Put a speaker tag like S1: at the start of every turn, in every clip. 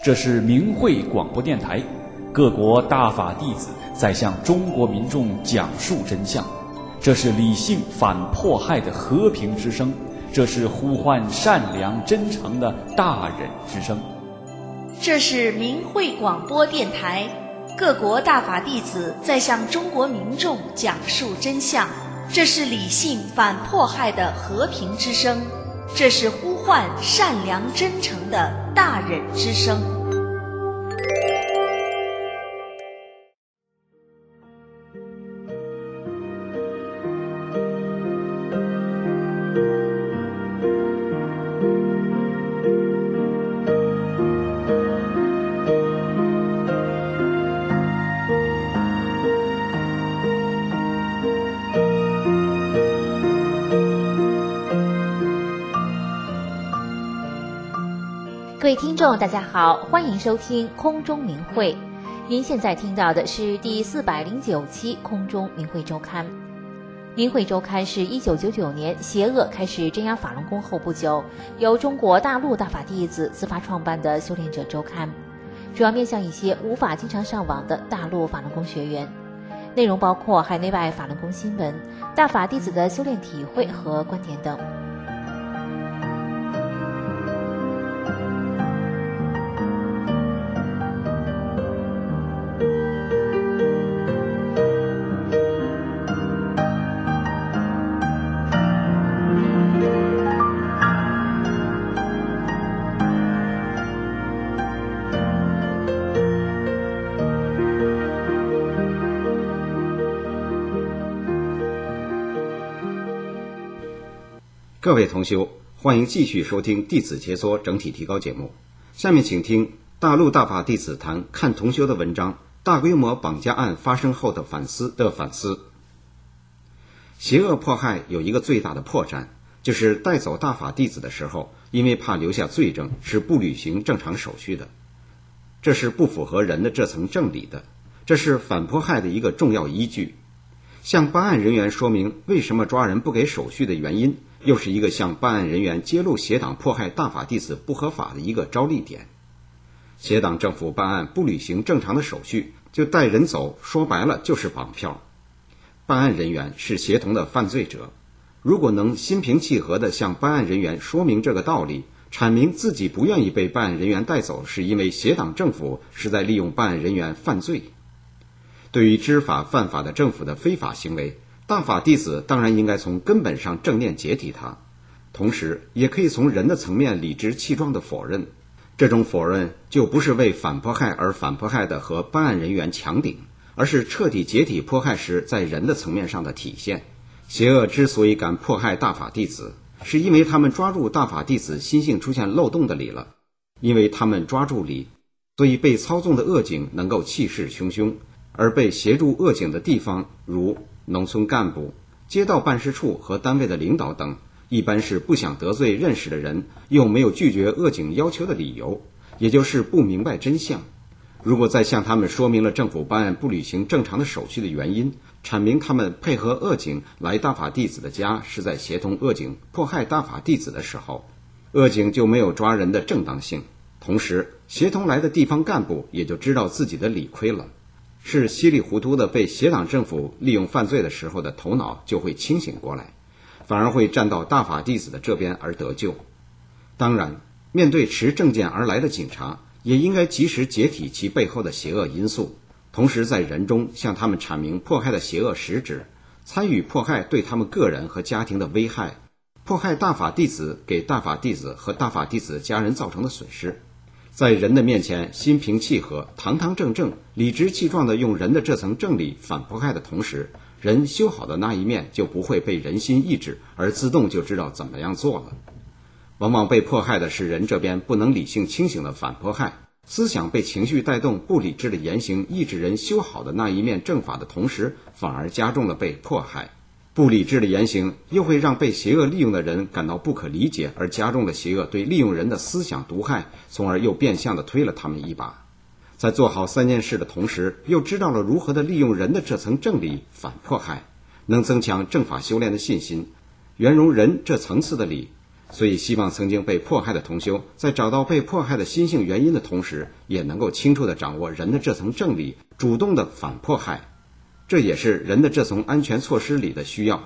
S1: 这是明慧广播电台，各国大法弟子在向中国民众讲述真相。这是理性反迫害的和平之声，这是呼唤善良真诚的大忍之声。
S2: 这是明慧广播电台，各国大法弟子在向中国民众讲述真相。这是理性反迫害的和平之声，这是呼唤善良真诚的大忍之声。
S3: 各位听众大家好，欢迎收听空中明慧。您现在听到的是第409期空中明慧周刊。明慧周刊是1999年邪恶开始镇压法轮功后不久，由中国大陆大法弟子自发创办的修炼者周刊，主要面向一些无法经常上网的大陆法轮功学员。内容包括海内外法轮功新闻、大法弟子的修炼体会和观点等。
S4: 各位同修，欢迎继续收听弟子解说整体提高节目。下面请听大陆大法弟子谈看同修的文章，大规模绑架案发生后的反思。邪恶迫害有一个最大的破绽，就是带走大法弟子的时候，因为怕留下罪证，是不履行正常手续的。这是不符合人的这层正理的，这是反迫害的一个重要依据。向办案人员说明为什么抓人不给手续的原因，又是一个向办案人员揭露邪党迫害大法弟子不合法的一个招力点。邪党政府办案不履行正常的手续，就带人走，说白了就是绑票。办案人员是协同的犯罪者，如果能心平气和地向办案人员说明这个道理，阐明自己不愿意被办案人员带走，是因为邪党政府是在利用办案人员犯罪。对于知法犯法的政府的非法行为，大法弟子当然应该从根本上正念解体它，同时也可以从人的层面理直气壮地否认。这种否认就不是为反迫害而反迫害的和办案人员强顶，而是彻底解体迫害时在人的层面上的体现。邪恶之所以敢迫害大法弟子，是因为他们抓住大法弟子心性出现漏洞的理了。因为他们抓住理，所以被操纵的恶警能够气势汹汹，而被协助恶警的地方，如农村干部、街道办事处和单位的领导等，一般是不想得罪认识的人，又没有拒绝恶警要求的理由，也就是不明白真相。如果再向他们说明了政府办案不履行正常的手续的原因，阐明他们配合恶警来大法弟子的家是在协同恶警迫害大法弟子的时候，恶警就没有抓人的正当性，同时协同来的地方干部也就知道自己的理亏了，是稀里糊涂的被邪党政府利用犯罪的时候的头脑就会清醒过来，反而会站到大法弟子的这边而得救。当然，面对持正见而来的警察，也应该及时解体其背后的邪恶因素，同时在人中向他们阐明迫害的邪恶实质，参与迫害对他们个人和家庭的危害，迫害大法弟子给大法弟子和大法弟子家人造成的损失。在人的面前心平气和、堂堂正正、理直气壮地用人的这层正理反迫害的同时，人修好的那一面就不会被人心意志而自动就知道怎么样做了。往往被迫害的是人这边不能理性清醒的反迫害，思想被情绪带动，不理智的言行抑制人修好的那一面正法的同时，反而加重了被迫害。不理智的言行又会让被邪恶利用的人感到不可理解，而加重了邪恶对利用人的思想毒害，从而又变相地推了他们一把。在做好三件事的同时，又知道了如何的利用人的这层正理反迫害，能增强正法修炼的信心，圆融人这层次的理， 所以希望曾经被迫害的同修在找到被迫害的心性原因的同时，也能够清楚地掌握人的这层正理，主动地反迫害，这也是人的这层安全措施里的需要。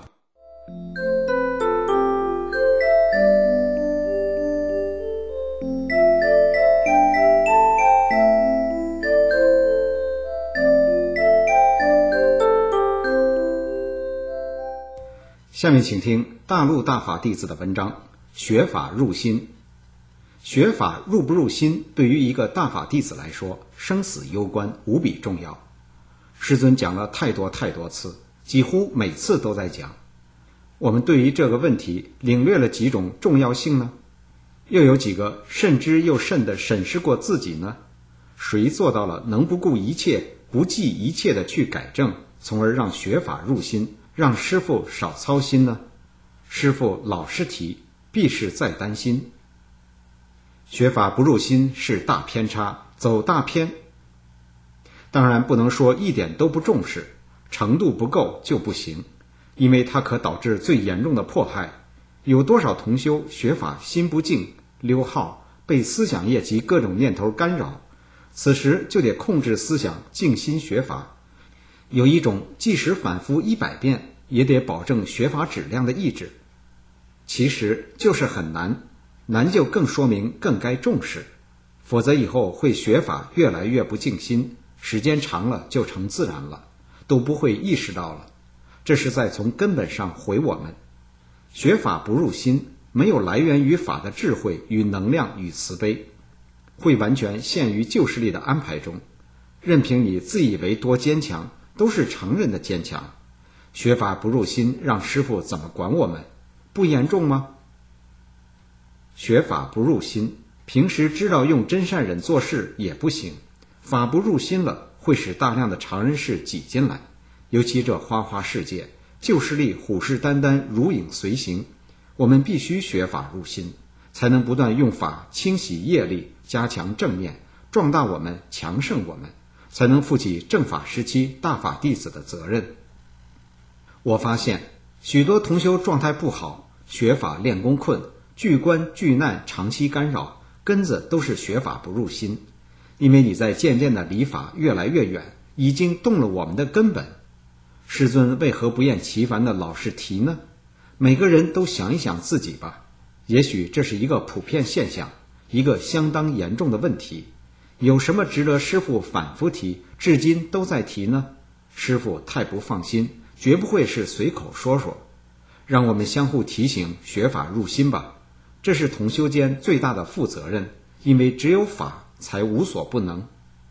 S4: 下面请听大陆大法弟子的文章，学法入心。学法入不入心，对于一个大法弟子来说，生死攸关，无比重要。师尊讲了太多次，几乎每次都在讲。我们对于这个问题领略了几种重要性呢？又有几个慎之又慎地审视过自己呢？谁做到了能不顾一切、不计一切地去改正，从而让学法入心，让师父少操心呢？师父老是提，必是在担心。学法不入心是大偏差，走大偏。当然不能说一点都不重视，程度不够就不行，因为它可导致最严重的迫害。有多少同修学法心不静，溜号，被思想业及各种念头干扰，此时就得控制思想，静心学法。有一种即使反复100遍也得保证学法质量的意志，其实就是很难，难就更说明更该重视，否则以后会学法越来越不静心，时间长了就成自然了，都不会意识到了。这是在从根本上毁我们。学法不入心，没有来源于法的智慧与能量与慈悲，会完全陷于旧势力的安排中，任凭你自以为多坚强，都是常人的坚强。学法不入心，让师父怎么管我们？不严重吗？学法不入心，平时知道用真善忍做事也不行，法不入心了，会使大量的常人事挤进来，尤其这花花世界，旧势力虎视眈眈，如影随形。我们必须学法入心，才能不断用法清洗业力，加强正念，壮大我们，强盛我们，才能负起正法时期大法弟子的责任。我发现许多同修状态不好，学法练功困，巨关巨难长期干扰，根子都是学法不入心。因为你在渐渐的离法越来越远，已经动了我们的根本。师尊为何不厌其烦的老是提呢？每个人都想一想自己吧，也许这是一个普遍现象，一个相当严重的问题。有什么值得师父反复提，至今都在提呢？师父太不放心，绝不会是随口说说。让我们相互提醒，学法入心吧，这是同修间最大的负责任，因为只有法才无所不能。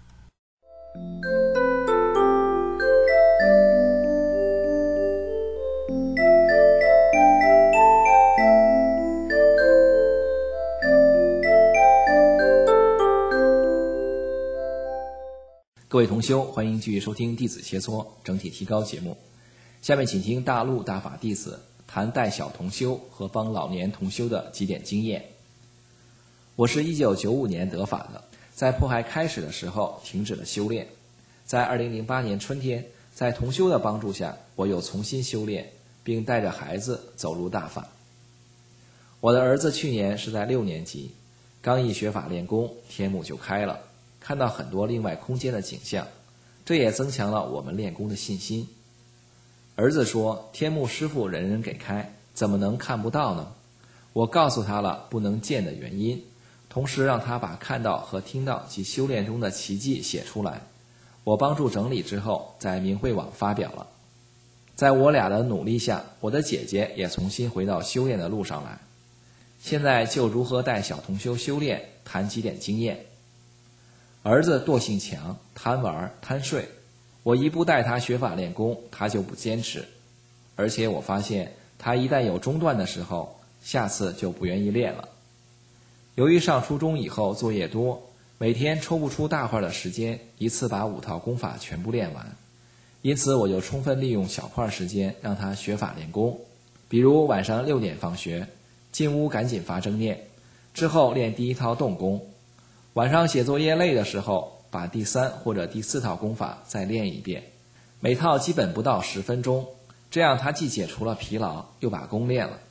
S5: 各位同修，欢迎继续收听弟子切磋整体提高节目。下面请听大陆大法弟子谈带小同修和帮老年同修的几点经验。我是1995年得法的，在迫害开始的时候停止了修炼。在2008年春天，在同修的帮助下，我又重新修炼，并带着孩子走入大法。我的儿子去年是在6年级，刚一学法练功，天目就开了，看到很多另外空间的景象，这也增强了我们练功的信心。儿子说，天目师父人人给开，怎么能看不到呢？我告诉他了不能见的原因，同时让他把看到和听到及修炼中的奇迹写出来。我帮助整理之后，在明慧网发表了。在我俩的努力下，我的姐姐也重新回到修炼的路上来。现在就如何带小同修修炼谈几点经验。儿子惰性强，贪玩贪睡，我一不带他学法练功，他就不坚持，而且我发现他一旦有中断的时候，下次就不愿意练了。由于上初中以后作业多，每天抽不出大块的时间一次把5套功法全部练完，因此我就充分利用小块时间让他学法练功。比如晚上6点放学，进屋赶紧发正念，之后练第1套动功。晚上写作业累的时候，把第3或者第4套功法再练一遍，每套基本不到10分钟，这样他既解除了疲劳，又把功练了。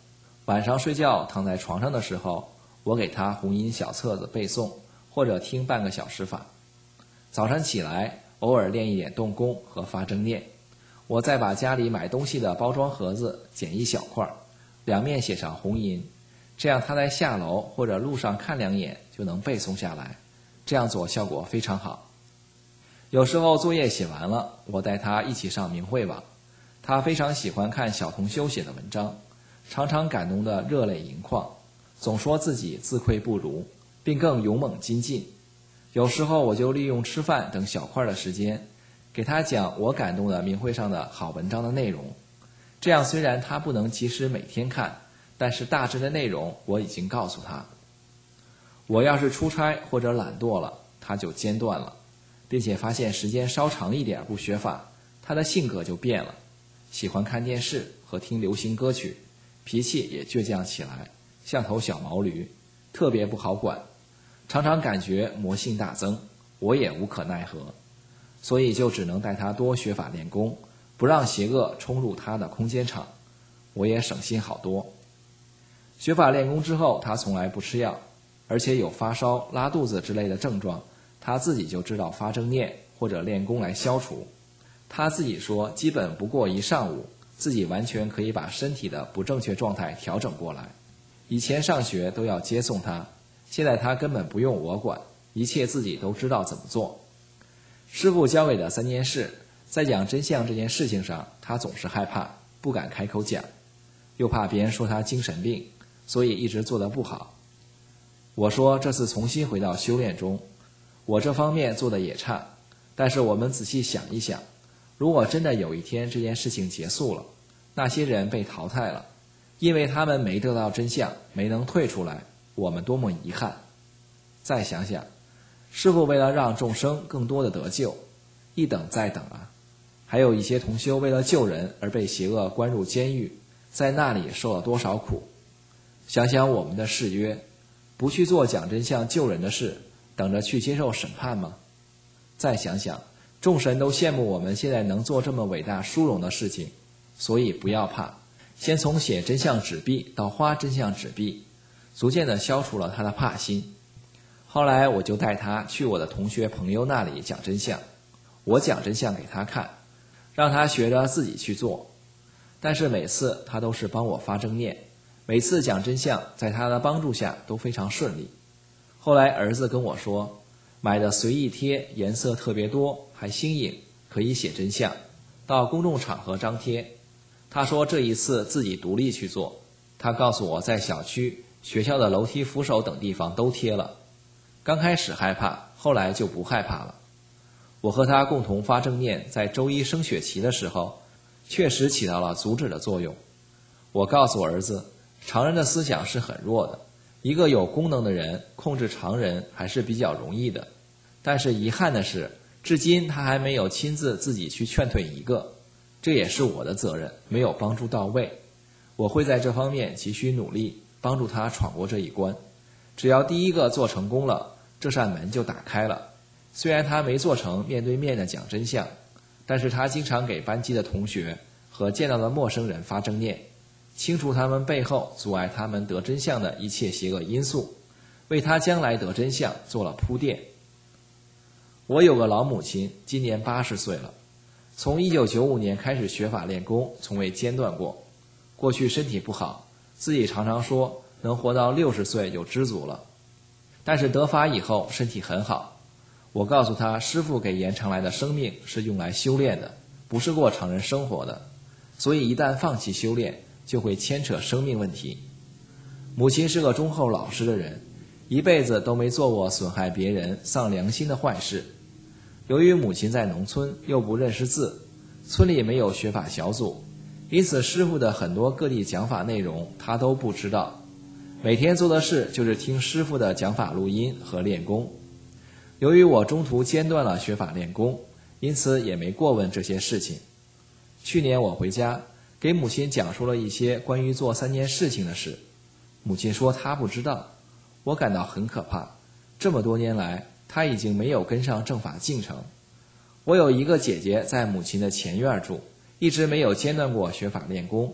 S5: 晚上睡觉躺在床上的时候，我给他红音小册子背诵，或者听半个小时法。早上起来偶尔练一点动功和发正念，我再把家里买东西的包装盒子剪一小块，两面写上红音，这样他在下楼或者路上看两眼就能背诵下来，这样做效果非常好。有时候作业写完了，我带他一起上明慧网，他非常喜欢看小同修写的文章，常常感动得热泪盈眶，总说自己自愧不如，并更勇猛精进。有时候我就利用吃饭等小块的时间，给他讲我感动的明慧上的好文章的内容。这样虽然他不能及时每天看，但是大致的内容我已经告诉他。我要是出差或者懒惰了，他就间断了，并且发现时间稍长一点不学法，他的性格就变了，喜欢看电视和听流行歌曲，脾气也倔强起来，像头小毛驴，特别不好管，常常感觉魔性大增，我也无可奈何，所以就只能带他多学法练功，不让邪恶冲入他的空间场，我也省心好多。学法练功之后，他从来不吃药，而且有发烧、拉肚子之类的症状，他自己就知道发正念或者练功来消除。他自己说基本不过一上午，自己完全可以把身体的不正确状态调整过来。以前上学都要接送他，现在他根本不用我管，一切自己都知道怎么做。师父教给的3件事，在讲真相这件事情上，他总是害怕，不敢开口讲，又怕别人说他精神病，所以一直做得不好。我说这次重新回到修炼中，我这方面做得也差，但是我们仔细想一想，如果真的有一天这件事情结束了，那些人被淘汰了，因为他们没得到真相，没能退出来，我们多么遗憾。再想想，师父为了让众生更多的得救，一等再等啊。还有一些同修为了救人而被邪恶关入监狱，在那里受了多少苦。想想我们的誓约，不去做讲真相救人的事，等着去接受审判吗？再想想，众神都羡慕我们现在能做这么伟大殊荣的事情，所以不要怕，先从写真相纸币到花真相纸币，逐渐地消除了他的怕心。后来我就带他去我的同学朋友那里讲真相，我讲真相给他看，让他学着自己去做。但是每次他都是帮我发正念，每次讲真相在他的帮助下都非常顺利。后来儿子跟我说，买的随意贴颜色特别多，还新颖，可以写真相，到公众场合张贴。他说这一次自己独立去做，他告诉我在小区、学校的楼梯扶手等地方都贴了。刚开始害怕，后来就不害怕了。我和他共同发正念，在周一升血旗的时候，确实起到了阻止的作用。我告诉儿子，常人的思想是很弱的，一个有功能的人控制常人还是比较容易的。但是遗憾的是，至今他还没有亲自自己去劝退一个，这也是我的责任，没有帮助到位。我会在这方面急需努力，帮助他闯过这一关。只要第一个做成功了，这扇门就打开了。虽然他没做成面对面的讲真相，但是他经常给班级的同学和见到的陌生人发正念，清除他们背后阻碍他们得真相的一切邪恶因素，为他将来得真相做了铺垫。我有个老母亲，今年80岁了，从1995年开始学法练功，从未间断过。过去身体不好，自己常常说能活到60岁就知足了。但是得法以后身体很好，我告诉他，师父给延长来的生命是用来修炼的，不是过常人生活的，所以一旦放弃修炼，就会牵扯生命问题。母亲是个忠厚老实的人，一辈子都没做过损害别人、丧良心的坏事。由于母亲在农村又不认识字，村里没有学法小组，因此师父的很多各地讲法内容他都不知道。每天做的事就是听师父的讲法录音和练功。由于我中途间断了学法练功，因此也没过问这些事情。去年我回家，给母亲讲述了一些关于做3件事情的事，母亲说她不知道，我感到很可怕。这么多年来，她已经没有跟上正法进程。我有一个姐姐在母亲的前院住，一直没有间断过学法练功，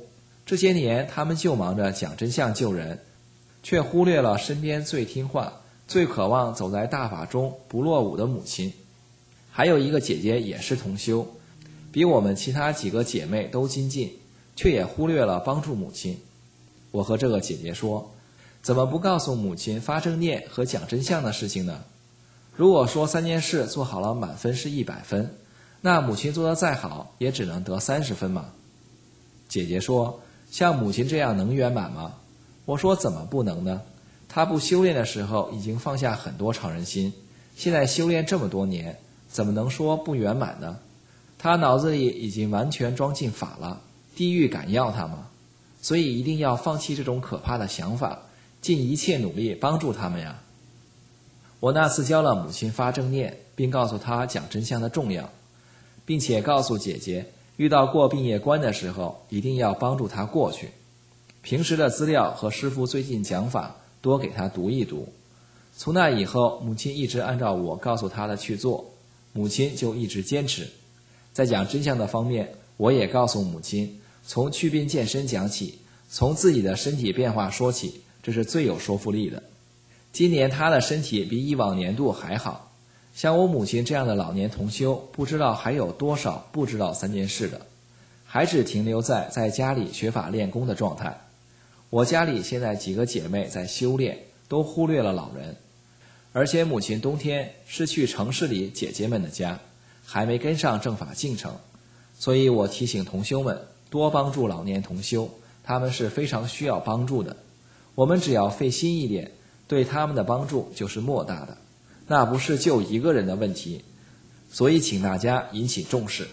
S5: 这些年他们就忙着讲真相救人，却忽略了身边最听话、最渴望走在大法中不落伍的母亲。还有一个姐姐也是同修，比我们其他几个姐妹都精进，却也忽略了帮助母亲。我和这个姐姐说，怎么不告诉母亲发正念和讲真相的事情呢？如果说3件事做好了满分是100分，那母亲做得再好也只能得30分嘛。姐姐说，像母亲这样能圆满吗？我说怎么不能呢？她不修炼的时候已经放下很多常人心，现在修炼这么多年，怎么能说不圆满呢？她脑子里已经完全装进法了，地狱敢要她吗？所以一定要放弃这种可怕的想法，尽一切努力帮助他们呀。我那次教了母亲发正念，并告诉她讲真相的重要，并且告诉姐姐，遇到过病业关的时候，一定要帮助她过去。平时的资料和师父最近讲法，多给她读一读。从那以后，母亲一直按照我告诉她的去做，母亲就一直坚持。在讲真相的方面，我也告诉母亲，从祛病健身讲起，从自己的身体变化说起，这是最有说服力的。今年她的身体比以往年度还好，像我母亲这样的老年同修，不知道还有多少不知道3件事的，还只停留在家里学法练功的状态。我家里现在几个姐妹在修炼，都忽略了老人，而且母亲冬天是去城市里姐姐们的家，还没跟上正法进程，所以我提醒同修们多帮助老年同修，他们是非常需要帮助的。我们只要费心一点，对他们的帮助就是莫大的，那不是就一个人的问题，所以请大家引起重视。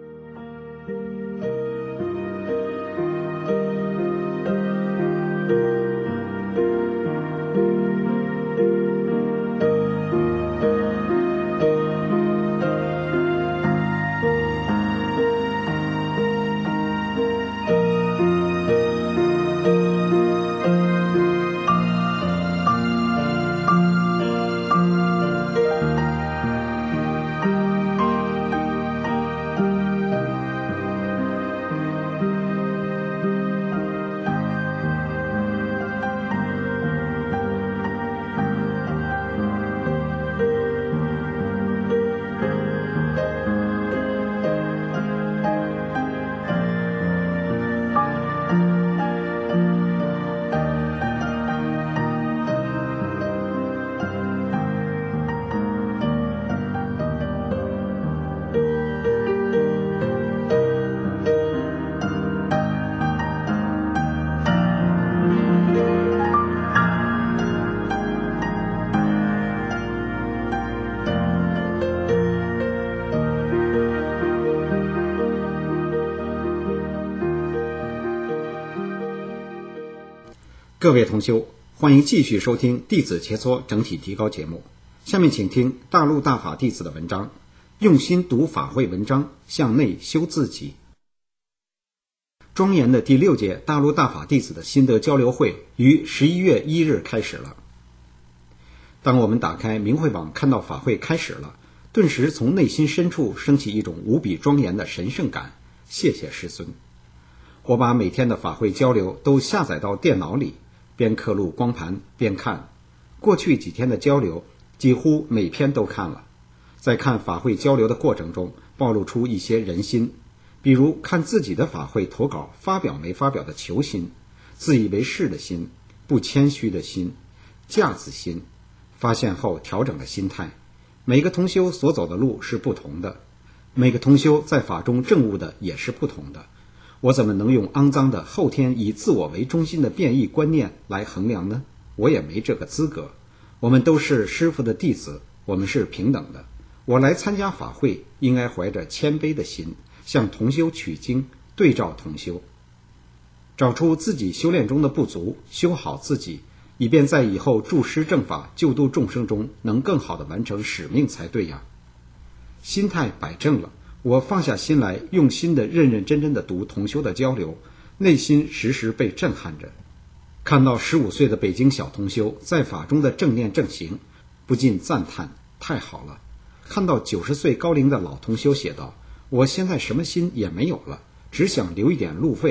S4: 各位同修，欢迎继续收听弟子切磋整体提高节目。下面请听大陆大法弟子的文章，用心读法会文章，向内修自己。庄严的第6届大陆大法弟子的心得交流会于11月1日开始了。当我们打开明慧网看到法会开始了，顿时从内心深处升起一种无比庄严的神圣感。谢谢师尊。我把每天的法会交流都下载到电脑里，边刻录光盘边看。过去几天的交流几乎每篇都看了。在看法会交流的过程中，暴露出一些人心，比如看自己的法会投稿发表没发表的求心，自以为是的心，不谦虚的心，架子心。发现后调整了心态。每个同修所走的路是不同的，每个同修在法中证悟的也是不同的。我怎么能用肮脏的后天以自我为中心的变异观念来衡量呢？我也没这个资格。我们都是师父的弟子，我们是平等的。我来参加法会，应该怀着谦卑的心，向同修取经，对照同修，找出自己修炼中的不足，修好自己，以便在以后助师正法、救度众生中能更好地完成使命才对呀。心态摆正了，我放下心来，用心的认认真真的读同修的交流，内心时时被震撼着。看到15岁的北京小同修在法中的正念正行，不禁赞叹，太好了。看到90岁高龄的老同修写道，我现在什么心也没有了，只想留一点路费，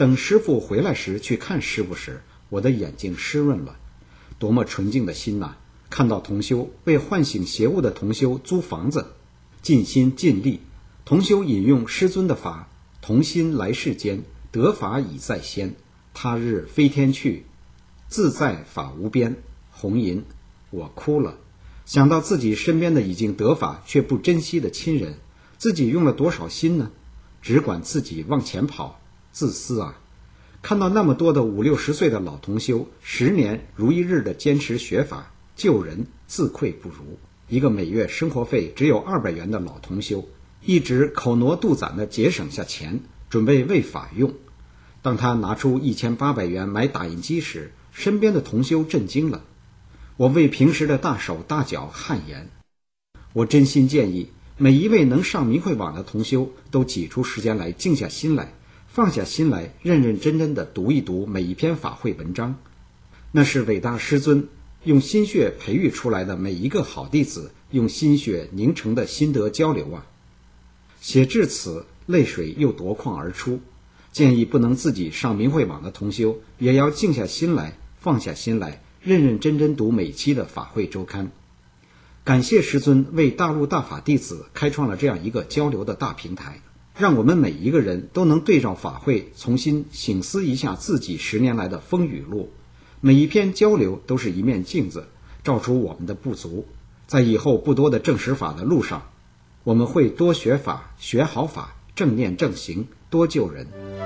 S4: 等师父回来时去看师父时，我的眼睛湿润了。多么纯净的心呐！看到同修为唤醒邪物的同修租房子，尽心尽力。同修引用师尊的法，同心来世间，得法已在先，他日飞天去，自在法无边。红银，我哭了，想到自己身边的已经得法却不珍惜的亲人，自己用了多少心呢？只管自己往前跑，自私啊！看到那么多的5、60岁的老同修，10年如一日的坚持学法救人，自愧不如。一个每月生活费只有200元的老同修，一直口挪肚攒的节省下钱，准备为法用。当他拿出1800元买打印机时，身边的同修震惊了。我为平时的大手大脚汗颜。我真心建议每一位能上明慧网的同修都挤出时间来，静下心来，放下心来，认认真真地读一读每一篇法会文章。那是伟大师尊用心血培育出来的每一个好弟子用心血凝成的心得交流啊！写至此，泪水又夺眶而出。建议不能自己上明慧网的同修，也要静下心来，放下心来，认认真真读每期的法会周刊。感谢师尊为大陆大法弟子开创了这样一个交流的大平台，让我们每一个人都能对照法会重新省思一下自己10年来的风雨路。每一篇交流都是一面镜子，照出我们的不足。在以后不多的证实法的路上，我们会多学法，学好法，正念正行，多救人。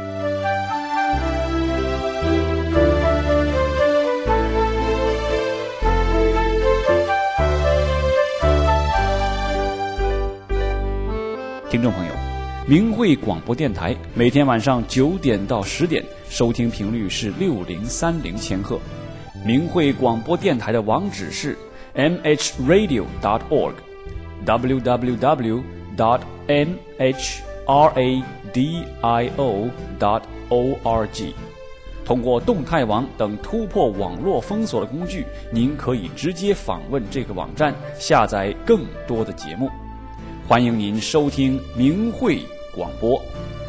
S1: 听众朋友，明慧广播电台每天晚上9点到10点，收听频率是6030千赫。明慧广播电台的网址是 mhradio.org www.mhradio.org。 通过动态网等突破网络封锁的工具，您可以直接访问这个网站，下载更多的节目。欢迎您收听明慧广播。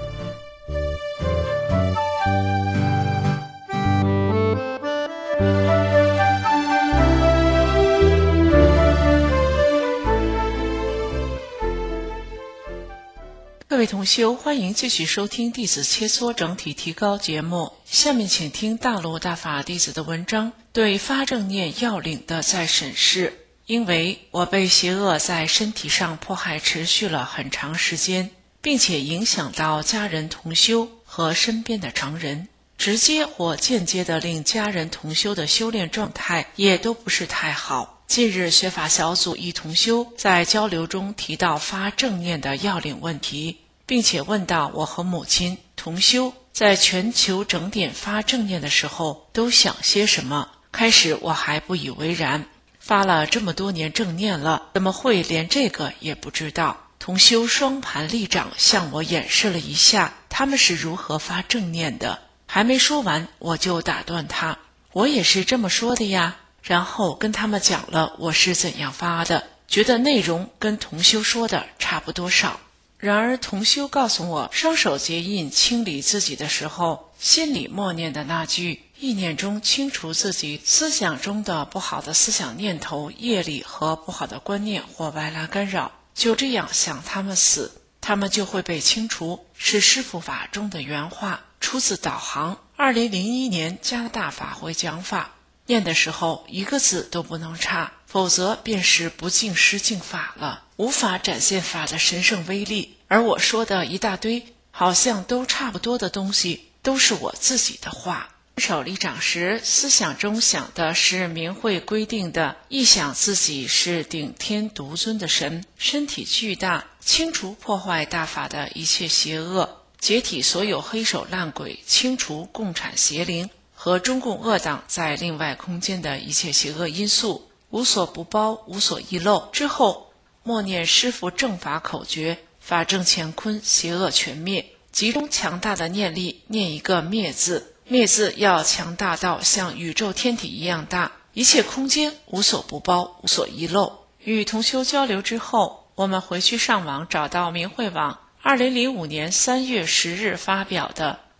S6: 各位同修，欢迎继续收听弟子切磋整体提高节目。下面请听大陆大法弟子的文章，对发正念要领的再审视。因为我被邪恶在身体上迫害持续了很长时间，并且影响到家人同修和身边的常人，直接或间接地令家人同修的修炼状态也都不是太好。近日学法小组一同修在交流中提到发正念的要领问题，并且问到我和母亲同修在全球整点发正念的时候都想些什么。开始我还不以为然，发了这么多年正念了，怎么会连这个也不知道？同修双盘立掌向我演示了一下他们是如何发正念的，还没说完我就打断他，我也是这么说的呀。然后跟他们讲了我是怎样发的，觉得内容跟同修说的差不多少。然而同修告诉我，双手结印清理自己的时候，心里默念的那句意念中清除自己思想中的不好的思想念头、业力和不好的观念或外来干扰，就这样想他们死，他们就会被清除，是师父法中的原话，出自导航2001年加拿大法会讲法。念的时候一个字都不能差，否则便是不敬师敬法了，无法展现法的神圣威力。而我说的一大堆好像都差不多的东西，都是我自己的话。手立掌时，思想中想的是明慧规定的，一想自己是顶天独尊的神，身体巨大，清除破坏大法的一切邪恶，解体所有黑手烂鬼，清除共产邪灵和中共恶党在另外空间的一切邪恶因素，无所不包，无所遗漏。之后默念师父正法口诀，法正乾坤，邪恶全灭，集中强大的念力，念一个灭字，灭字要强大到像宇宙天体一样大，一切空间无所不包，无所遗漏。与同修交流之后，我们回去上网找到明慧网2005年3月10日发表的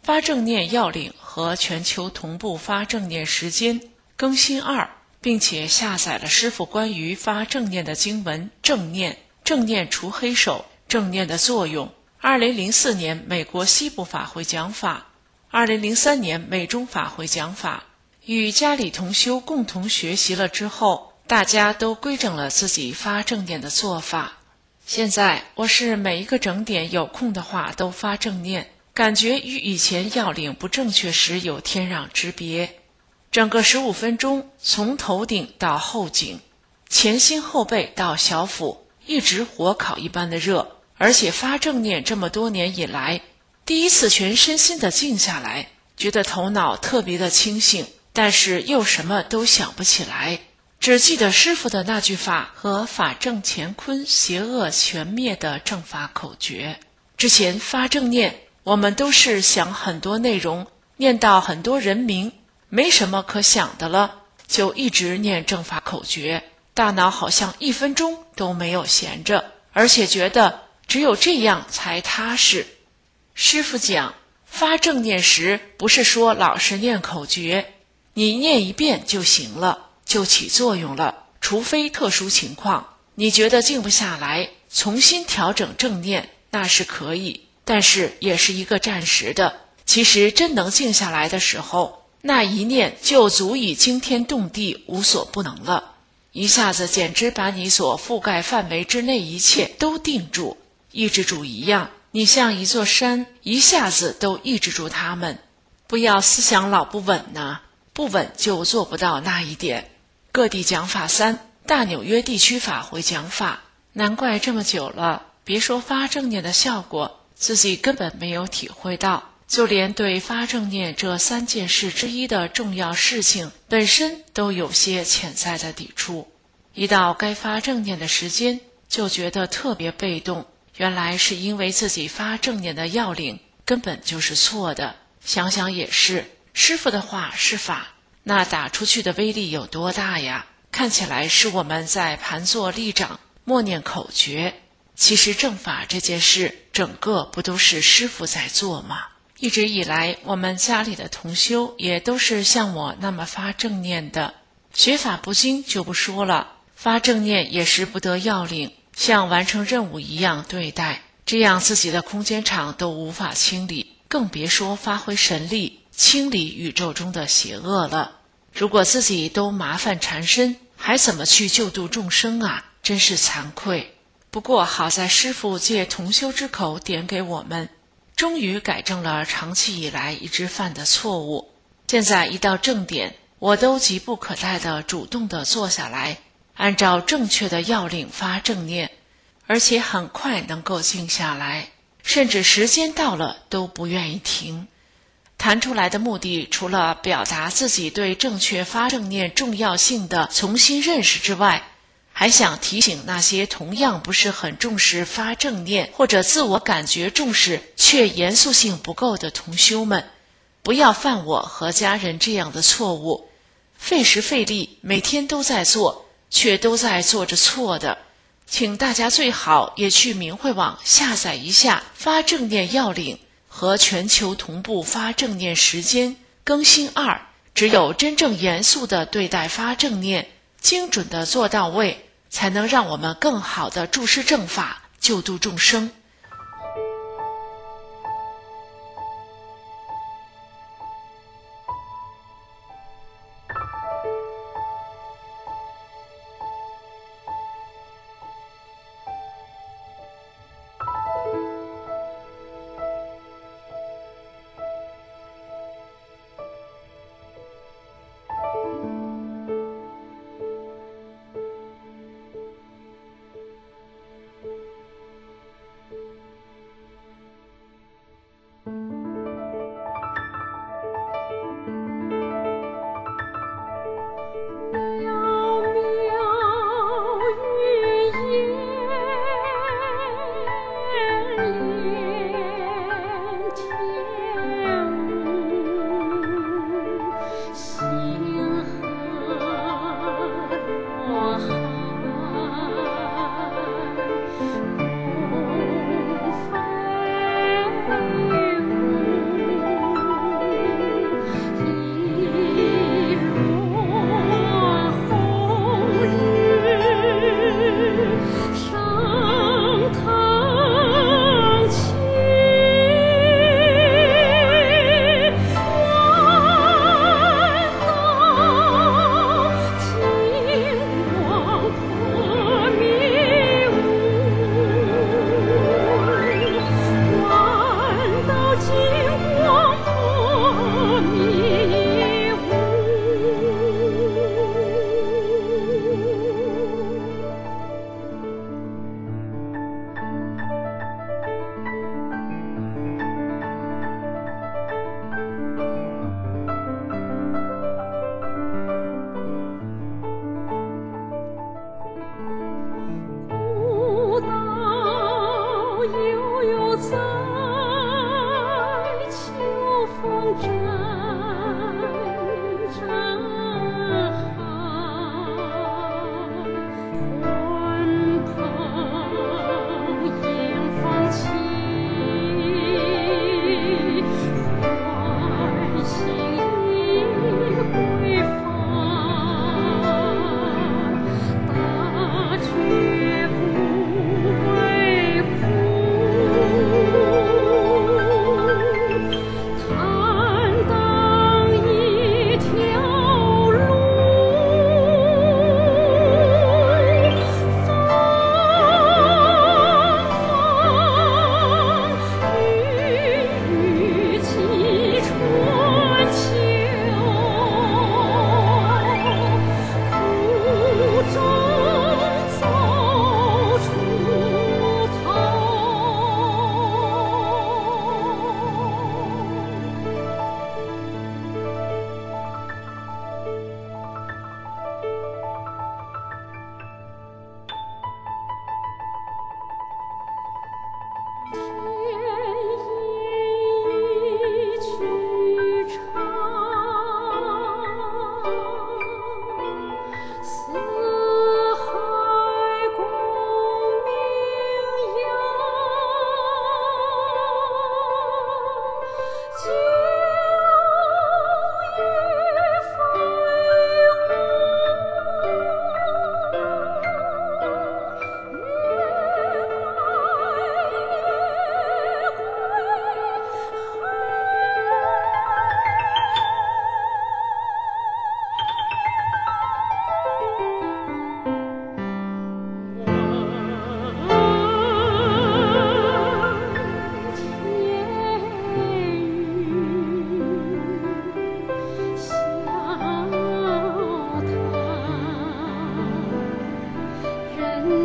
S6: 发正念要领和全球同步发正念时间更新2，并且下载了师父关于发正念的经文正念、正念除黑手、正念的作用。2004年美国西部法会讲法，2003年美中法会讲法，与家里同修共同学习了之后，大家都规整了自己发正念的做法。现在我是每一个整点有空的话都发正念，感觉与以前要领不正确时有天壤之别。整个15分钟，从头顶到后颈，前心后背到小腹，一直火烤一般的热。而且发正念这么多年以来，第一次全身心的静下来，觉得头脑特别的清醒，但是又什么都想不起来，只记得师父的那句法和法正乾坤，邪恶全灭的正法口诀。之前发正念，我们都是想很多内容，念到很多人名，没什么可想的了，就一直念正法口诀，大脑好像1分钟都没有闲着，而且觉得只有这样才踏实。师父讲，发正念时不是说老是念口诀，你念一遍就行了，就起作用了，除非特殊情况，你觉得静不下来，重新调整正念，那是可以，但是也是一个暂时的。其实真能静下来的时候，那一念就足以惊天动地，无所不能了，一下子简直把你所覆盖范围之内一切都定住。抑制住一样，你像一座山，一下子都抑制住它们。不要思想老不稳呐，不稳就做不到那一点。各地讲法3，大纽约地区法会讲法，难怪这么久了，别说发正念的效果，自己根本没有体会到，就连对发正念这3件事之一的重要事情本身都有些潜在的抵触。一到该发正念的时间，就觉得特别被动，原来是因为自己发正念的要领根本就是错的。想想也是，师父的话是法，那打出去的威力有多大呀？看起来是我们在盘坐立掌默念口诀，其实正法这件事整个不都是师父在做吗？一直以来我们家里的同修也都是像我那么发正念的，学法不精就不说了，发正念也是不得要领，像完成任务一样对待，这样自己的空间场都无法清理，更别说发挥神力清理宇宙中的邪恶了。如果自己都麻烦缠身，还怎么去救度众生啊？真是惭愧。不过好在师父借同修之口点给我们，终于改正了长期以来一直犯的错误。现在一到正点，我都急不可待地主动地坐下来，按照正确的要领发正念，而且很快能够静下来，甚至时间到了都不愿意停。谈出来的目的，除了表达自己对正确发正念重要性的重新认识之外，还想提醒那些同样不是很重视发正念或者自我感觉重视却严肃性不够的同修们，不要犯我和家人这样的错误，费时费力每天都在做，却都在做着错的。请大家最好也去明慧网下载一下发正念要领和全球同步发正念时间更新2，只有真正严肃地对待发正念，精准地做到位，才能让我们更好地注释正法，救度众生。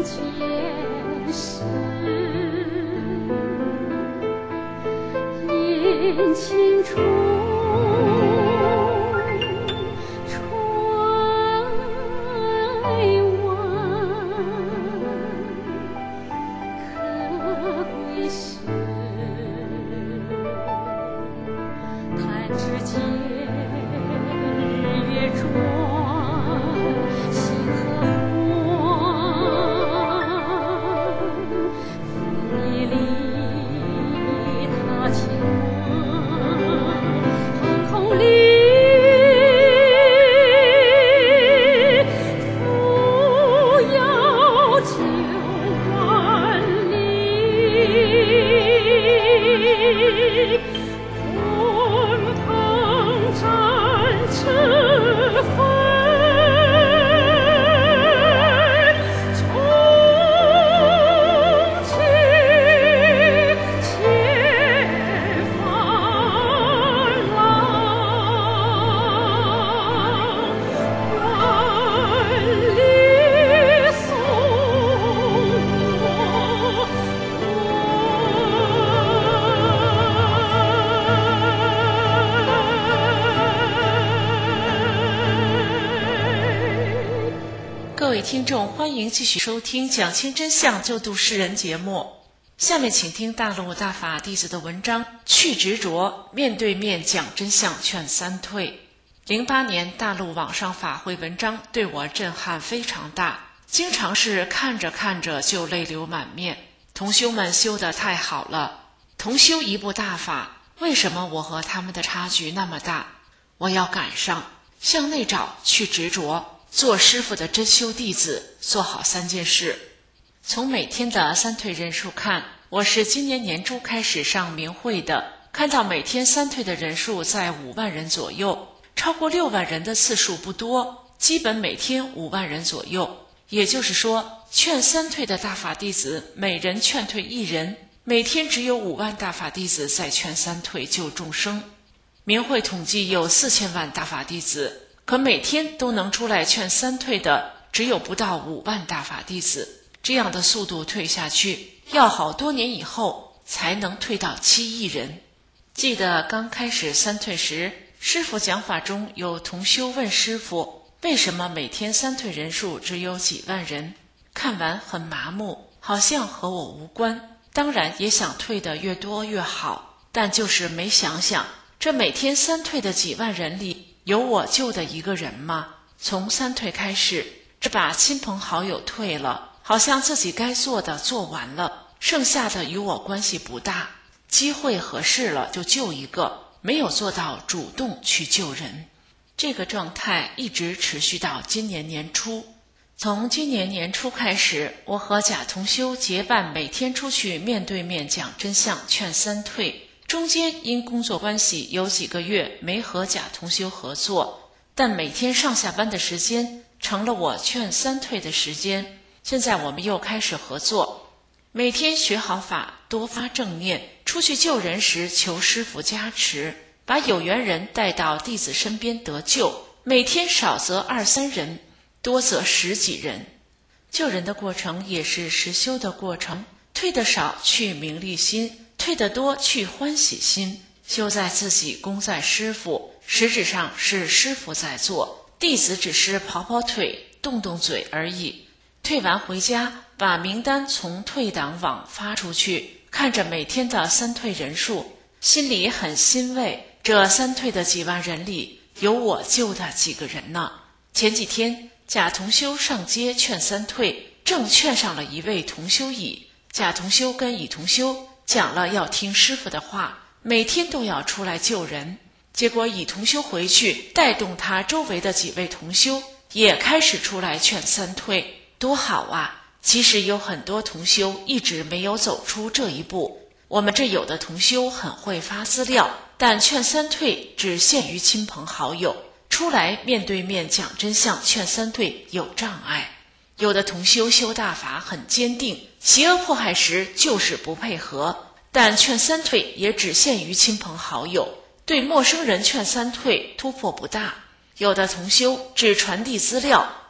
S6: 各位听众，欢迎继续收听讲清真相救度世人节目。下面请听大陆大法弟子的文章《去执着，面对面讲真相，劝三退》。08年大陆网上法会文章对我震撼非常大，经常是看着看着就泪流满面。同修们修得太好了，同修一部大法，为什么我和他们的差距那么大？我要赶上，向内找，去执着，做师父的真修弟子，做好3件事。从每天的三退人数看，我是今年年初开始上明会的，看到每天三退的人数在5万人左右，超过6万人的次数不多，基本每天5万人左右。也就是说，劝三退的大法弟子每人劝退1人，每天只有5万大法弟子在劝三退救众生。明会统计有4000万大法弟子，可每天都能出来劝三退的只有不到5万大法弟子。这样的速度退下去，要好多年以后才能退到7亿人。记得刚开始三退时，师父讲法中有同修问师父，为什么每天三退人数只有几万人？看完很麻木，好像和我无关。当然也想退得越多越好，但就是没想想，这每天三退的几万人里，有我救的一个人吗？从三退开始，只把亲朋好友退了，好像自己该做的做完了，剩下的与我关系不大，机会合适了就救一个，没有做到主动去救人。这个状态一直持续到今年年初。从今年年初开始，我和贾同修结伴每天出去面对面讲真相，劝三退。中间因工作关系有几个月没和贾同修合作，但每天上下班的时间成了我劝三退的时间。现在我们又开始合作，每天学好法，多发正念，出去救人时求师父加持，把有缘人带到弟子身边得救，每天少则2、3人，多则10几人。救人的过程也是实修的过程，退得少去名利心，退得多去欢喜心。修在自己，功在师父，实质上是师父在做，弟子只是跑跑腿，动动嘴而已。退完回家，把名单从退党网发出去，看着每天的三退人数，心里很欣慰，这三退的几万人里，有我救的几个人呢。前几天贾同修上街劝三退，正劝上了一位同修乙。贾同修跟乙同修讲了要听师父的话，每天都要出来救人。结果乙同修回去带动他周围的几位同修也开始出来劝三退，多好啊！其实有很多同修一直没有走出这一步。我们这有的同修很会发资料，但劝三退只限于亲朋好友，出来面对面讲真相劝三退有障碍。有的同修修大法很坚定，邪恶迫害时就是不配合，但劝三退也只限于亲朋好友，对陌生人劝三退突破不大。有的同修只传递资料，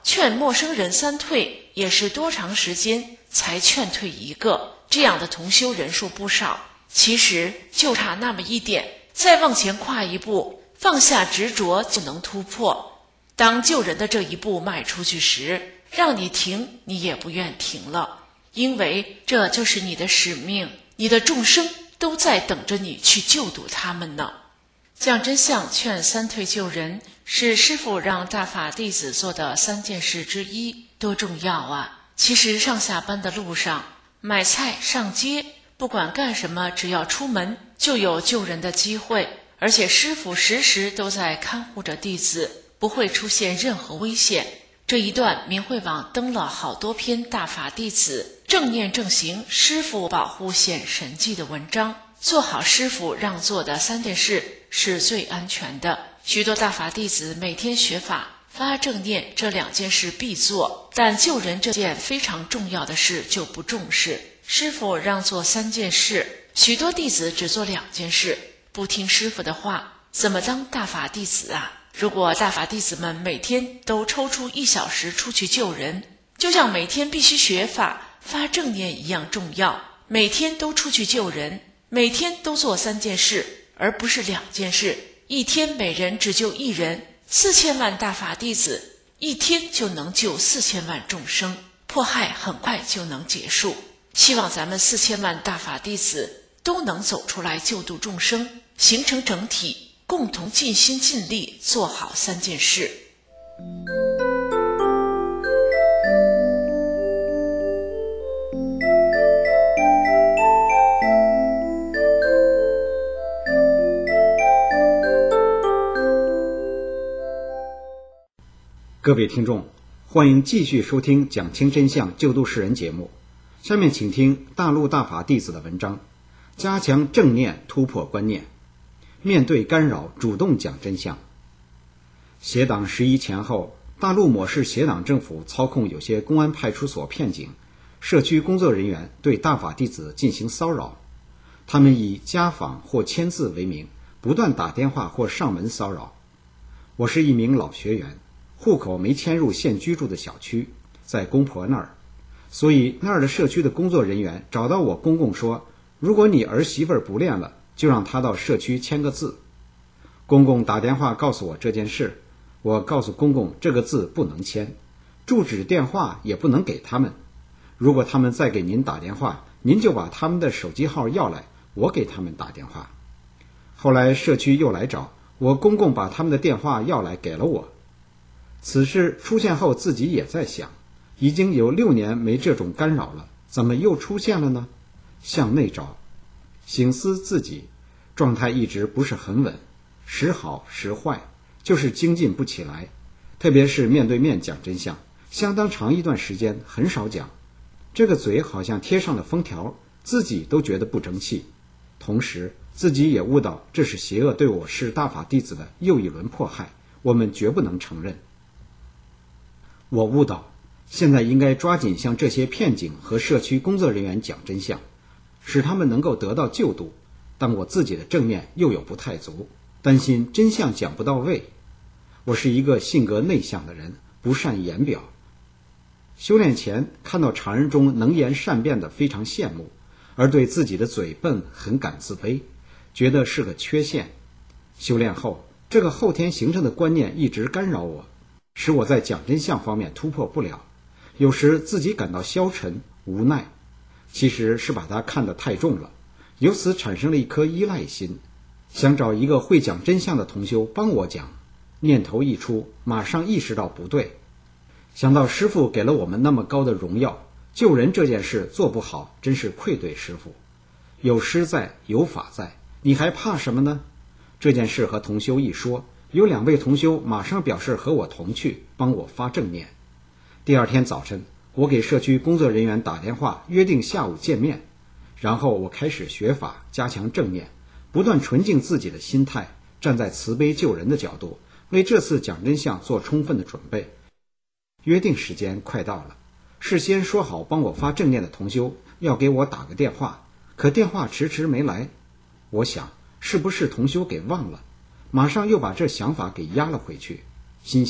S6: 劝陌生人3退也是多长时间才劝退一个，这样的同修人数不少。其实就差那么一点，再往前跨一步，放下执着就能突破。当救人的这一步迈出去时，让你停你也不愿停了，因为这就是你的使命，你的众生都在等着你去救度他们呢。讲真相劝3退救人是师父让大法弟子做的3件事之一，多重要啊！其实上下班的路上，买菜上街，不管干什么，只要出门就有救人的机会，而且师父时时都在看护着弟子，不会出现任何危险。这一段明慧网登了好多篇大法弟子正念正行师父保护显神迹的文章。做好师父让做的3件事是最安全的。许多大法弟子每天学法发正念这2件事必做，但救人这件非常重要的事就不重视。师父让做3件事，许多弟子只做2件事，不听师父的话，怎么当大法弟子啊？如果大法弟子们每天都抽出1小时出去救人，就像每天必须学法发正念一样重要。每天都出去救人，每天都做3件事，而不是2件事。一天每人只救1人，4000万大法弟子一天就能救4000万众生，迫害很快就能结束。希望咱们4000万大法弟子都能走出来救度众生，形成整体，共同尽心尽力做好3件事。
S4: 各位听众，欢迎继续收听讲清真相救度世人节目。下面请听大陆大法弟子的文章，加强正念，突破观念，面对干扰主动讲真相。协党11前后，大陆某市协党政府操控有些公安派出所片警，社区工作人员对大法弟子进行骚扰。他们以家访或签字为名，不断打电话或上门骚扰。我是一名老学员，户口没迁入现居住的小区，在公婆那儿，所以那儿的社区的工作人员找到我公公说，如果你儿媳妇不练了，就让她到社区签个字。公公打电话告诉我这件事，我告诉公公这个字不能签，住址电话也不能给他们，如果他们再给您打电话，您就把他们的手机号要来，我给他们打电话。后来社区又来找我公公，把他们的电话要来给了我。此事出现后，自己也在想，已经有6年没这种干扰了，怎么又出现了呢？向内找，省思自己，状态一直不是很稳，时好时坏，就是精进不起来。特别是面对面讲真相，相当长一段时间很少讲，这个嘴好像贴上了封条，自己都觉得不争气。同时自己也悟到，这是邪恶对我是大法弟子的又一轮迫害，我们绝不能承认。我悟到，现在应该抓紧向这些骗警和社区工作人员讲真相，使他们能够得到救度。但我自己的正念又有不太足，担心真相讲不到位。我是一个性格内向的人，不善言表。修炼前看到常人中能言善辩的非常羡慕，而对自己的嘴笨很感自卑，觉得是个缺陷。修炼后，这个后天形成的观念一直干扰我，使我在讲真相方面突破不了，有时自己感到消沉无奈，其实是把它看得太重了，由此产生了一颗依赖心，想找一个会讲真相的同修帮我讲。念头一出，马上意识到不对，想到师父给了我们那么高的荣耀，救人这件事做不好，真是愧对师父。有师在，有法在，你还怕什么呢？这件事和同修一说，有2位同修马上表示和我同去，帮我发正念。第2天早晨，我给社区工作人员打电话，约定下午见面。然后我开始学法，加强正念，不断纯净自己的心态，站在慈悲救人的角度，为这次讲真相做充分的准备。约定时间快到了，事先说好帮我发正念的同修要给我打个电话，可电话迟迟没来。我想是不是同修给忘了，马上又把这想法给压了回去，心想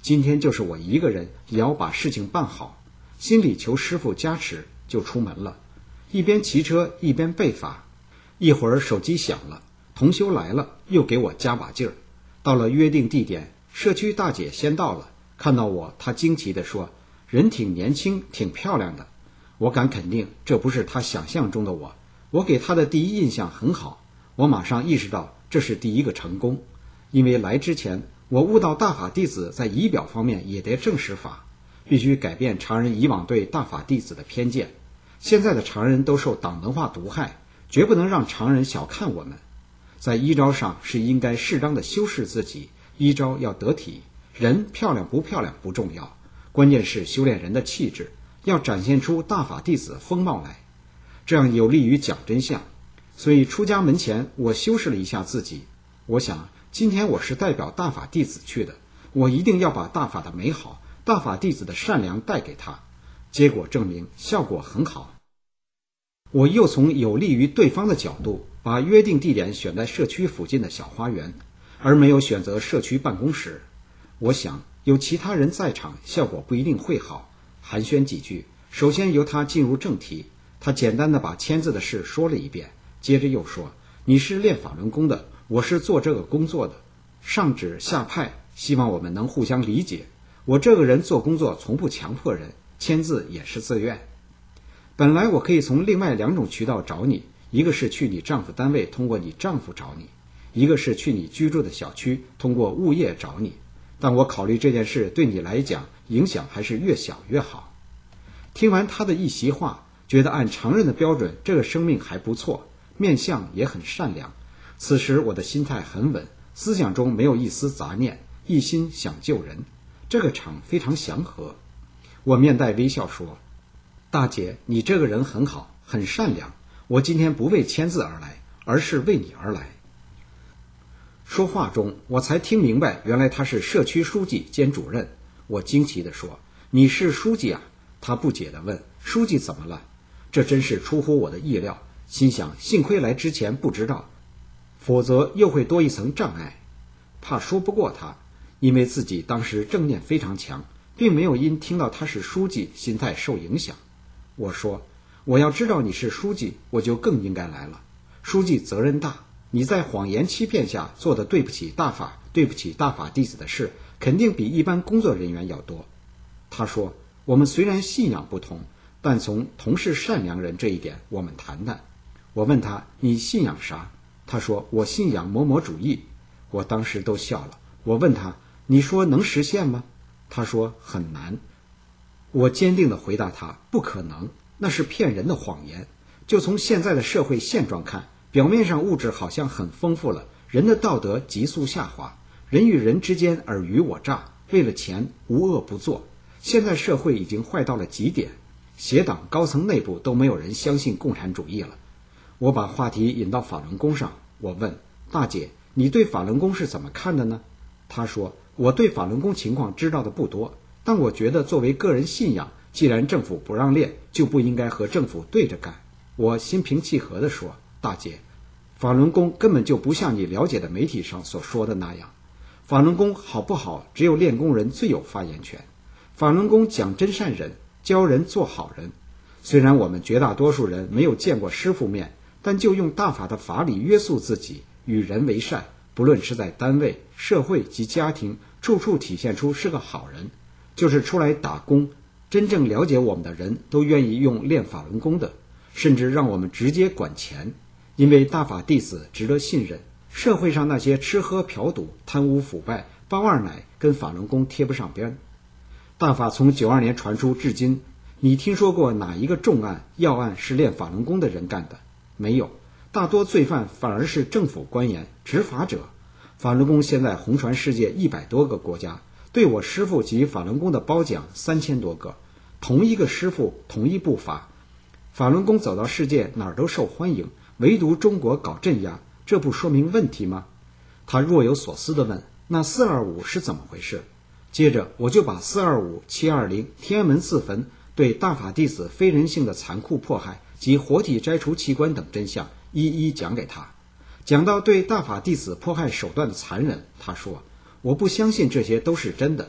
S4: 今天就是我一个人也要把事情办好，心里求师傅加持，就出门了。一边骑车一边背法，一会儿手机响了，同修来了，又给我加把劲儿。到了约定地点，社区大姐先到了，看到我，她惊奇地说：“人挺年轻，挺漂亮的。”我敢肯定，这不是她想象中的我。我给她的第一印象很好，我马上意识到这是第一个成功。因为来之前，我悟到大法弟子在仪表方面也得正视法，必须改变常人以往对大法弟子的偏见。现在的常人都受党文化毒害，绝不能让常人小看我们。在衣着上是应该适当的修饰自己，衣着要得体，人漂亮不漂亮不重要，关键是修炼人的气质，要展现出大法弟子风貌来，这样有利于讲真相。所以出家门前，我修饰了一下自己。我想，今天我是代表大法弟子去的，我一定要把大法的美好、大法弟子的善良带给他。结果证明效果很好。我又从有利于对方的角度，把约定地点选在社区附近的小花园，而没有选择社区办公室。我想有其他人在场，效果不一定会好。寒暄几句，首先由他进入正题。他简单的把签字的事说了一遍，接着又说：“你是练法轮功的，我是做这个工作的，上指下派，希望我们能互相理解。我这个人做工作从不强迫人，签字也是自愿。本来我可以从另外2种渠道找你，一个是去你丈夫单位通过你丈夫找你，一个是去你居住的小区通过物业找你，但我考虑这件事对你来讲影响还是越小越好。”听完他的一席话，觉得按常人的标准，这个生命还不错，面相也很善良。此时我的心态很稳，思想中没有一丝杂念，一心想救人。这个场非常祥和。我面带微笑说：“大姐，你这个人很好，很善良。我今天不为签字而来，而是为你而来。”说话中，我才听明白，原来他是社区书记兼主任。我惊奇地说：“你是书记啊？”他不解地问：“书记怎么了？”这真是出乎我的意料，心想幸亏来之前不知道，否则又会多一层障碍。怕说不过他，因为自己当时正念非常强，并没有因听到他是书记心态受影响。我说：“我要知道你是书记，我就更应该来了。书记责任大，你在谎言欺骗下做的对不起大法、对不起大法弟子的事，肯定比一般工作人员要多。”他说：“我们虽然信仰不同，但从同是善良人这一点我们谈谈。”我问他：“你信仰啥？”他说：“我信仰某某主义。”我当时都笑了。我问他：“你说能实现吗？”他说：“很难。”我坚定地回答他：“不可能，那是骗人的谎言。就从现在的社会现状看，表面上物质好像很丰富了，人的道德急速下滑，人与人之间尔虞我诈，为了钱无恶不作。现在社会已经坏到了极点，邪党高层内部都没有人相信共产主义了。”我把话题引到法轮功上，我问：“大姐，你对法轮功是怎么看的呢？”她说：“我对法轮功情况知道的不多，但我觉得作为个人信仰，既然政府不让练，就不应该和政府对着干。”我心平气和地说：“大姐，法轮功根本就不像你了解的媒体上所说的那样。法轮功好不好，只有练功人最有发言权。法轮功讲真善忍，教人做好人。虽然我们绝大多数人没有见过师父面，但就用大法的法理约束自己，与人为善，不论是在单位、社会及家庭，处处体现出是个好人。就是出来打工，真正了解我们的人都愿意用练法轮功的，甚至让我们直接管钱，因为大法弟子值得信任。社会上那些吃喝嫖赌、贪污腐败、包二奶，跟法轮功贴不上边。大法从92年传出至今，你听说过哪一个重案、要案是练法轮功的人干的？没有，大多罪犯反而是政府官员、执法者。法轮功现在红传世界100多个国家，对我师父及法轮功的褒奖3000多个。同一个师父，同一部法，法轮功走到世界哪儿都受欢迎，唯独中国搞镇压，这不说明问题吗？他若有所思地问：“那425是怎么回事？”接着我就把425、720天安门自焚对大法弟子非人性的残酷迫害及活体摘除器官等真相一一讲给他。讲到对大法弟子迫害手段的残忍，他说：“我不相信这些都是真的。”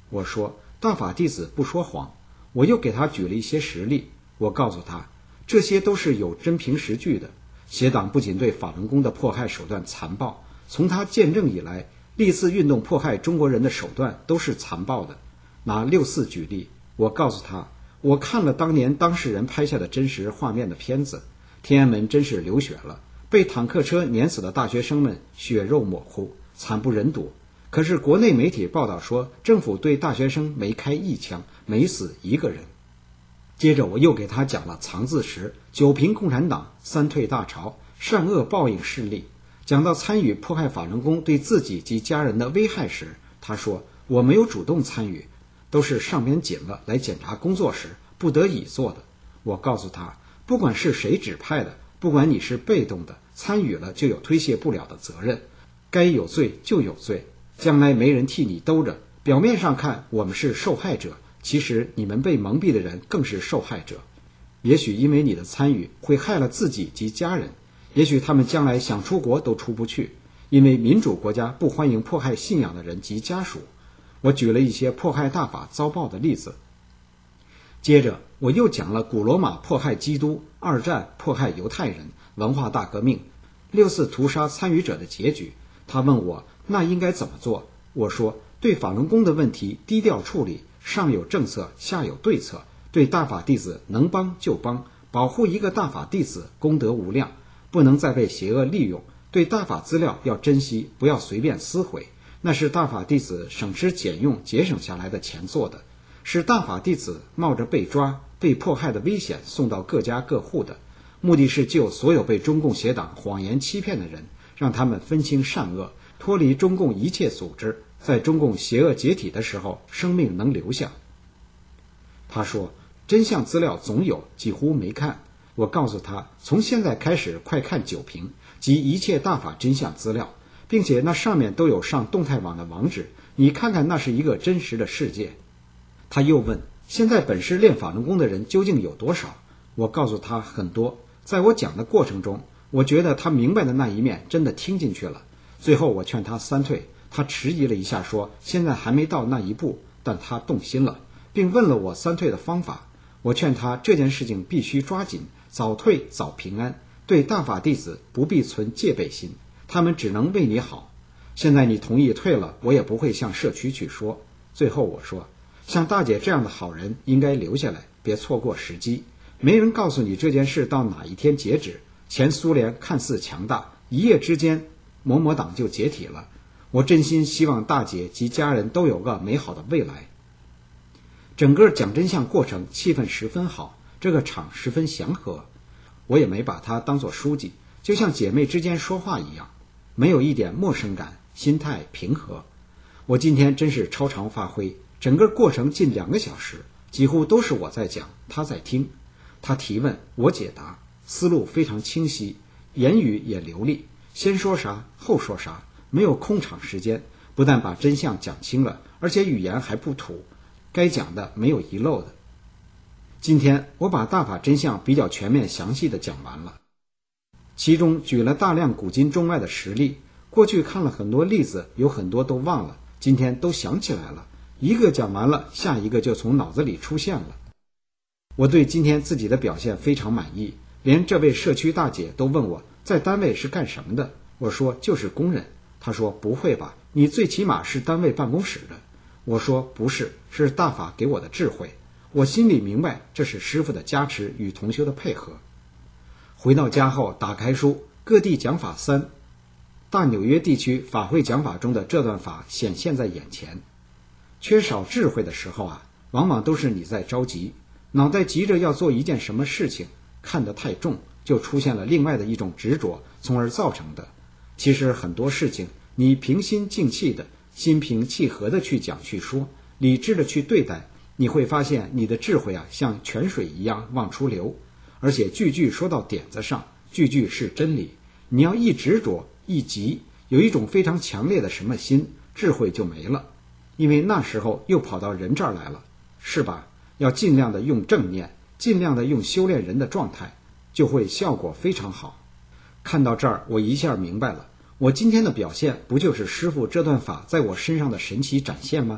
S4: 我说大法弟子不说谎。我又给他举了一些实例，我告诉他这些都是有真凭实据的。协党不仅对法轮功的迫害手段残暴，从他建政以来，历次运动迫害中国人的手段都是残暴的。拿6·4举例，我告诉他，我看了当年当事人拍下的真实画面的片子，天安门真是流血了，被坦克车碾死的大学生们血肉模糊，惨不忍睹。可是国内媒体报道说，政府对大学生没开一枪，没死一个人。接着我又给他讲了藏字石、九平共产党、3退大潮、善恶报应事例。讲到参与迫害法轮功对自己及家人的危害时，他说我没有主动参与，都是上边紧了来检查工作时不得已做的。我告诉他，不管是谁指派的，不管你是被动的，参与了就有推卸不了的责任，该有罪就有罪，将来没人替你兜着。表面上看我们是受害者，其实你们被蒙蔽的人更是受害者。也许因为你的参与会害了自己及家人，也许他们将来想出国都出不去，因为民主国家不欢迎迫害信仰的人及家属。我举了一些迫害大法遭报的例子。接着我又讲了古罗马迫害基督、2战迫害犹太人、文化大革命、6·4屠杀参与者的结局。他问我那应该怎么做，我说对法轮功的问题低调处理，上有政策下有对策，对大法弟子能帮就帮，保护一个大法弟子功德无量，不能再被邪恶利用。对大法资料要珍惜，不要随便撕毁，那是大法弟子省吃俭用节省下来的钱做的，是大法弟子冒着被抓被迫害的危险送到各家各户的，目的是救所有被中共邪党谎言欺骗的人，让他们分清善恶，脱离中共一切组织，在中共邪恶解体的时候生命能留下。他说真相资料总有，几乎没看。我告诉他，从现在开始快看9评及一切大法真相资料，并且那上面都有上动态网的网址，你看看那是一个真实的世界。他又问现在本市练法轮功的人究竟有多少？我告诉他很多。在我讲的过程中，我觉得他明白的那一面真的听进去了。最后我劝他3退，他迟疑了一下说现在还没到那一步，但他动心了，并问了我3退的方法。我劝他这件事情必须抓紧，早退早平安，对大法弟子不必存戒备心，他们只能为你好。现在你同意退了，我也不会向社区去说。最后我说，像大姐这样的好人应该留下来，别错过时机。没人告诉你这件事到哪一天截止。前苏联看似强大，一夜之间某某党就解体了。我真心希望大姐及家人都有个美好的未来。整个讲真相过程气氛十分好，这个场十分祥和。我也没把她当作书记，就像姐妹之间说话一样，没有一点陌生感，心态平和。我今天真是超常发挥，整个过程近2个小时，几乎都是我在讲，她在听。她提问，我解答，思路非常清晰，言语也流利，先说啥后说啥，没有空场时间，不但把真相讲清了，而且语言还不土，该讲的没有遗漏的。今天我把大法真相比较全面详细的讲完了，其中举了大量古今中外的实例，过去看了很多例子，有很多都忘了，今天都想起来了，一个讲完了，下一个就从脑子里出现了。我对今天自己的表现非常满意，连这位社区大姐都问我在单位是干什么的，我说就是工人。她说不会吧，你最起码是单位办公室的。我说不是，是大法给我的智慧。我心里明白，这是师父的加持与同修的配合。回到家后打开书，各地讲法3，大纽约地区法会讲法中的这段法显现在眼前。缺少智慧的时候啊，往往都是你在着急，脑袋急着要做一件什么事情，看得太重，就出现了另外的一种执着，从而造成的。其实很多事情你平心静气的，心平气和的去讲去说，理智的去对待，你会发现你的智慧啊，像泉水一样往出流，而且句句说到点子上，句句是真理。你要一执着一急，有一种非常强烈的什么心，智慧就没了，因为那时候又跑到人这儿来了，是吧？要尽量的用正念，尽量的用修炼人的状态，就会效果非常好。看到这儿，我一下明白了，我今天的表现不就是师父这段法在我身上的神奇展现吗？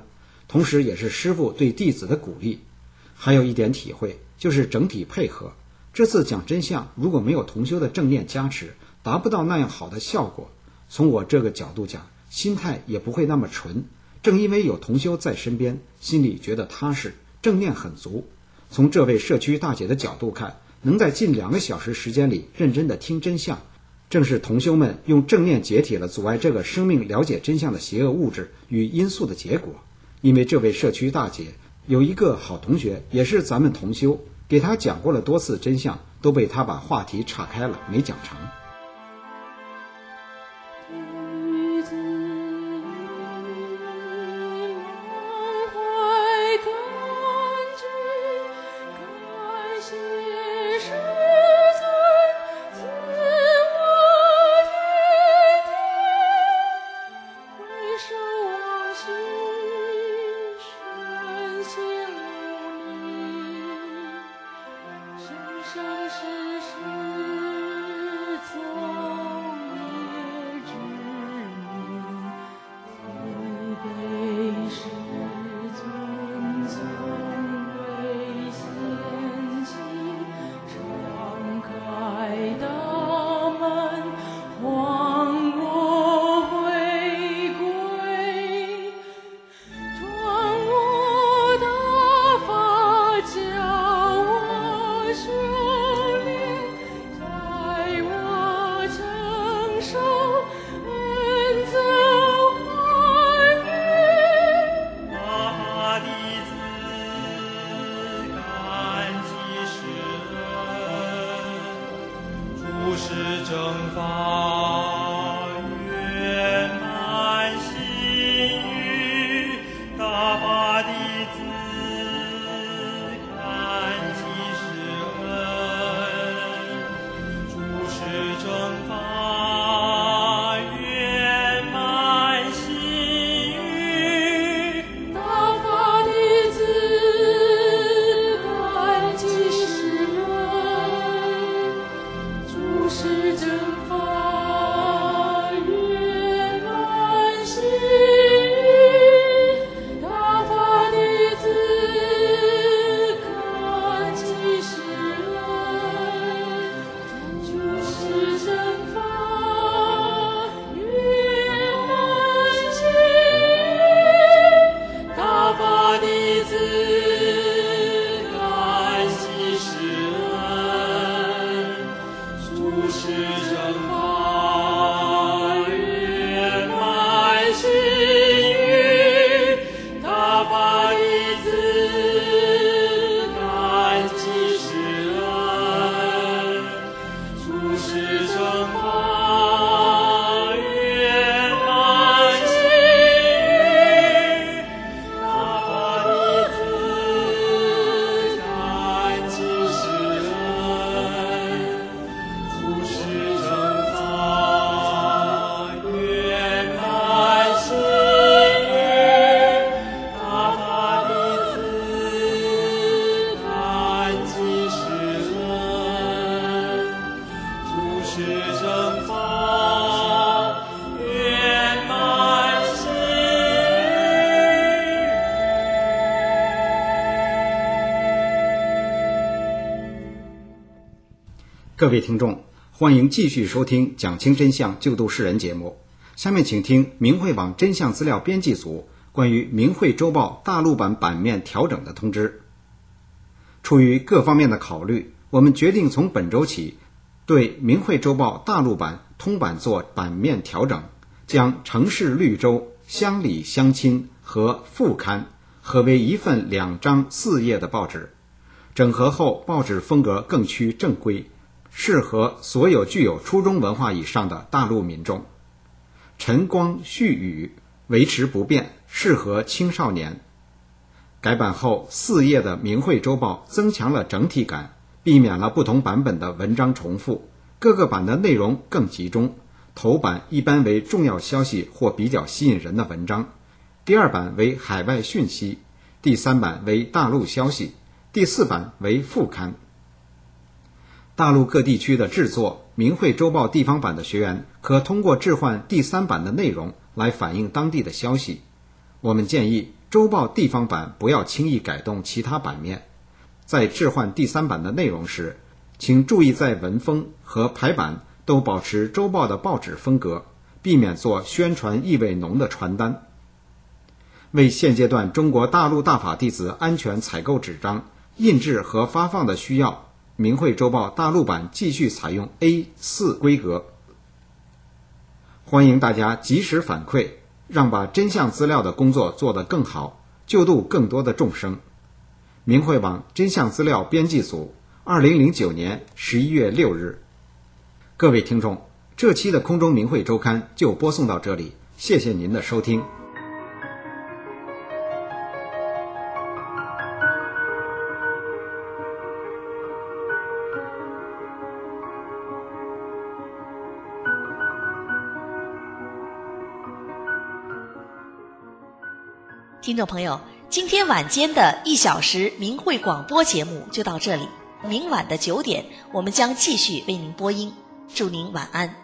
S4: 同时也是师父对弟子的鼓励。还有一点体会，就是整体配合。这次讲真相如果没有同修的正念加持，达不到那样好的效果。从我这个角度讲，心态也不会那么纯。正因为有同修在身边，心里觉得踏实，正念很足。从这位社区大姐的角度看，能在近2个小时时间里认真的听真相，正是同修们用正念解体了阻碍这个生命了解真相的邪恶物质与因素的结果。因为这位社区大姐有一个好同学，也是咱们同修，给他讲过了多次真相，都被他把话题岔开了，没讲成。各位听众，欢迎继续收听讲清真相救度世人节目。下面请听明慧网真相资料编辑组关于明慧周报大陆版版面调整的通知。出于各方面的考虑，我们决定从本周起对明慧周报大陆版通版做版面调整，将城市绿洲、乡里乡亲和副刊合为一份2张4页的报纸。整合后，报纸风格更趋正规，适合所有具有初中文化以上的大陆民众。晨光煦语，维持不变，适合青少年。改版后4页的明慧周报增强了整体感，避免了不同版本的文章重复，各个版的内容更集中。头版一般为重要消息或比较吸引人的文章，第2版为海外讯息，第3版为大陆消息，第4版为副刊。大陆各地区的制作明慧周报地方版的学员可通过置换第3版的内容来反映当地的消息。我们建议周报地方版不要轻易改动其他版面。在置换第3版的内容时，请注意在文风和排版都保持周报的报纸风格，避免做宣传意味浓的传单。为现阶段中国大陆大法弟子安全采购纸张印制和发放的需要，明慧周报大陆版继续采用 A4 规格。欢迎大家及时反馈，让把真相资料的工作做得更好，救度更多的众生。明慧网真相资料编辑组2009年11月6日。各位听众，这期的空中明慧周刊就播送到这里，谢谢您的收听。
S2: 听众朋友，今天晚间的1小时明慧广播节目就到这里，明晚的9点，我们将继续为您播音。祝您晚安。